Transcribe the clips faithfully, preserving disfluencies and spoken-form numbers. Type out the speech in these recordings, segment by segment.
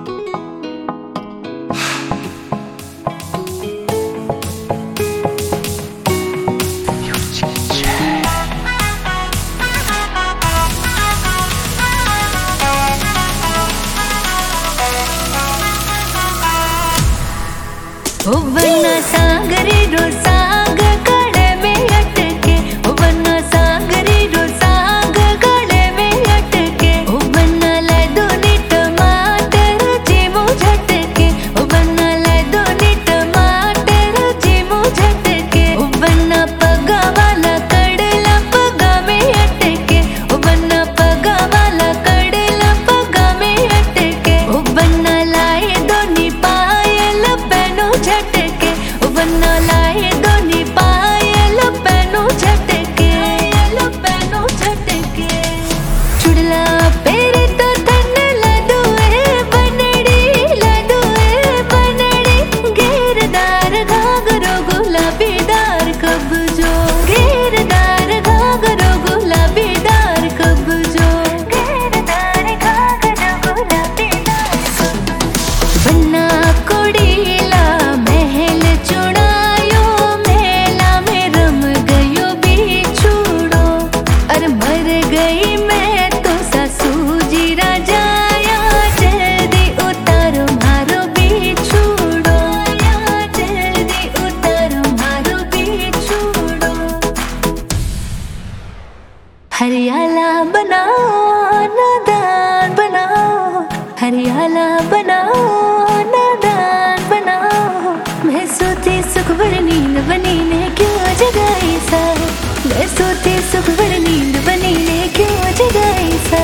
ओ वरना सागरी रो साग गले में अटके, ओ वरना सागरी रो साग गले में अटके, ओ वरना ले दोनी टमाटर जीमू झटके, ओ वरना ले दोनी टमाटर जीमू झटके, ओ वरना पगा वाला कड़ला पगा में अटके, ओ वरना पगा वाला कड़ला पगा में अटके, ओ वरना लाए दोनी पायल पहनो झटके, ओ वरना लाए दोनी पायल पहनो झटके, पहनो झटके। चुड़ला पेरे तो तन लदुए बनड़ी, लदुए बनड़ी, घेरदार घाघरो गुलाबीदार कब्जो, घेरदार घाघरो गुलाबीदार कब्जो, घेरदार घाघरो गुलाबीदार कब्जो। बन्ना कोड़ीला महल चुड़ायो, मेला में रम गयो बिछुड़ो, अरे मर गई मैं तो सासू जी राजाया, जल्दी उतारो मारो बिछुड़ो, जल्दी उतारो मारो बिछुड़ो। हरियाला बनाओ नादान बनाओ, हरियाला बनाओ नादान बनाओ, मैं सोती सुख भर नींद बनी ने क्यों जगाई सा, मैं सोती सुख भर नींद बनी ने क्यों जगाई सा।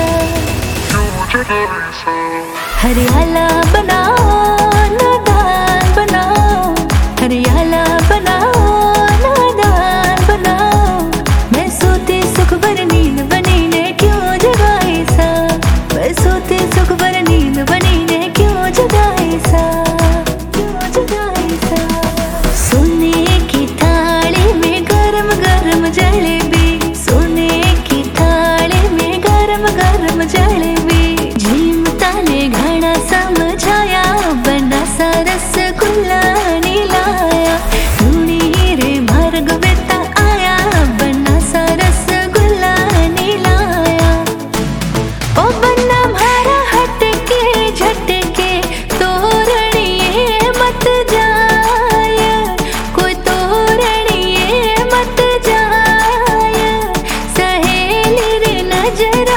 हरियाला बनाओ नादान बनाओ, हरियाला बनाओ नादान बनाओ, मैं सोती सुख भर नींद बनी ने क्यों जगाई सा, मैं सोती सुख भर नींद बनी ने क्यों जगाई सा, क्यों जगाई सा। सोने की थाली में गरम गरम जलेबी, सोने की थाली में गरम गरम जलेबी, झीमता ने घड़ा समझाया, बना सा रसगुल्ला नीलाया, धूनी रे मार्ग बेता आया, बना सा रसगुल्ला नीलाया। ओ बन्ना मारा हटके झटके, तोरणिए मत जाय, कोई तोरणिए मत जाय, सहेली रे नजरा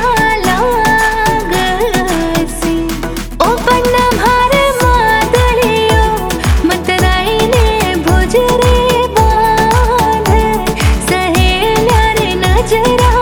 लागसी। ओ बन्ना मारे मादलियो, मतराई ने भुजरे बांध, सहेलिया रे नजरा